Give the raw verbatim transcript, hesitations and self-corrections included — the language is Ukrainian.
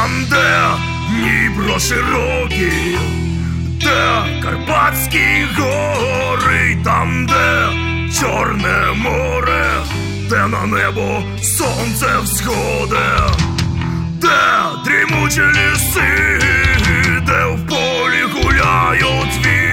Там, де Дніпро широкий, де Карпатські гори, там, де Чорне море, де на небо сонце всходе, де дрімучі ліси, де в полі гуляють вітри,